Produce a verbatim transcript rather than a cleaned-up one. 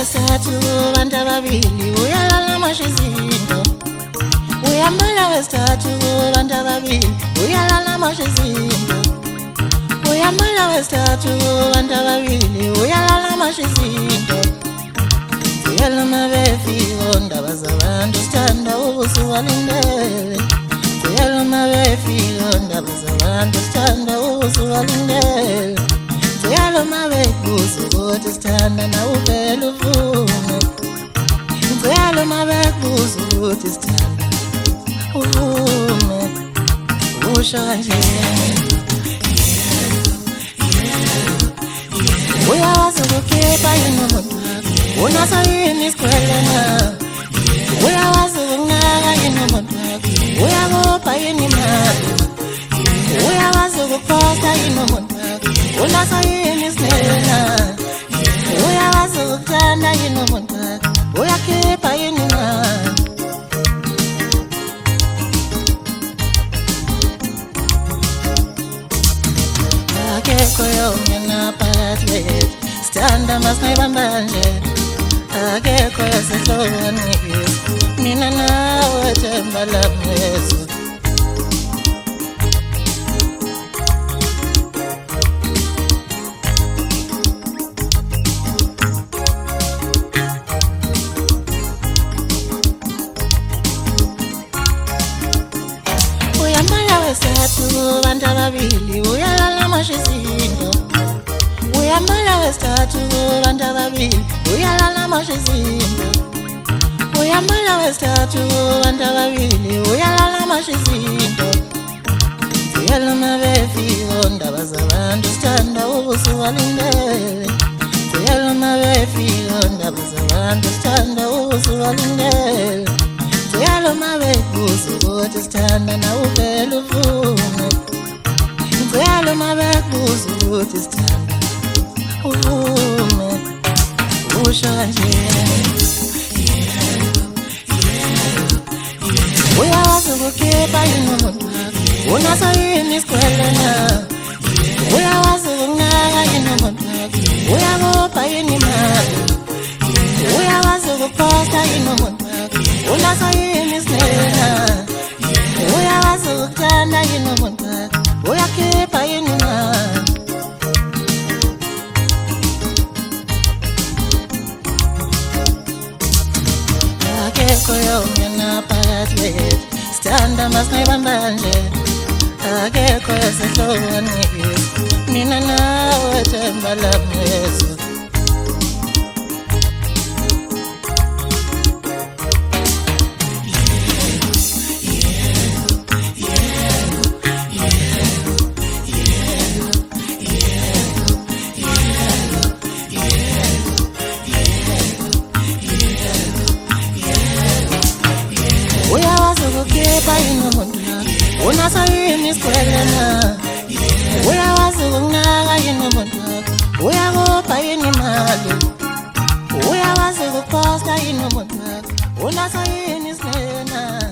wesithathu bantu ababili uyalala amashizinto. Uyambala wesithathu bantu ababili uyalala amashizinto. Uyambala wesithathu bantu ababili uyalala amashizinto. Uyala mabefiko ndaba zabantu sithanda ukusuwalindele. Uyala mabefiko ndaba zabantu sithanda ukusuwalindele. Uyala mabekuza ukuthi sithanda nawe uvele uvume. Uyala mabekuza ukuthi sithanda uvume. Usho kanje uyawazi ukukhipha yini umuntu wakho, unaso yini isikwele na? Uyawazi ukunaka yini umuntu wakho, uyakupha yini imali? Uyawazi ukuphosta yini umuntu wakho, unaso yini isineke na? Uyawazi ukuthanda yini umuntu wakho, uyakhipha yini imali? Akekho yongena phakathi kwethu, sithanda masingayibamba nje. Akekho yasehloniphi, mina nawe themba lami Yesu. Uyambala wesithathu bantu ababili uyalala amashizinto. Uyambala wesithathu bantu ababili uyalala amashizinto. Uyambala wesithathu bantu ababili uyalala amashizinto. Uyala mabefiko ndaba zabantu sithanda ukusuwalindele. Uyala mabefiko ndaba zabantu sithanda ukusuwalindele. Uyala mabekuza ukuthi sithanda nawe uvele uvume. Uyala mabekuza ukuthi sithanda uvume. Usho kanje uyawazi ukukhipha yini umuntu wakho, unaso yini isikwele na? Uyawazi ukunaka yini umuntu wakho, uyakupha yini imali? Uyawazi ukuphosta yini umuntu wakho, unaso yini isineke na? Uyawazi ukuthanda yini umuntu wakho, uyakhipha yini imali? Akekho yongena phakathi kwethu, sithanda masingayibamba nje. Akekho yasehloniphi, mina nawe themba lami Yesu. Uyawazi ukukhipha yini umuntu wakho, unaso yini isikwele na? Uyawazi ukunaka yini umuntu wakho, uyakupha yini imali? Uyawazi ukuphosta yini umuntu wakho, unaso yini isineke na?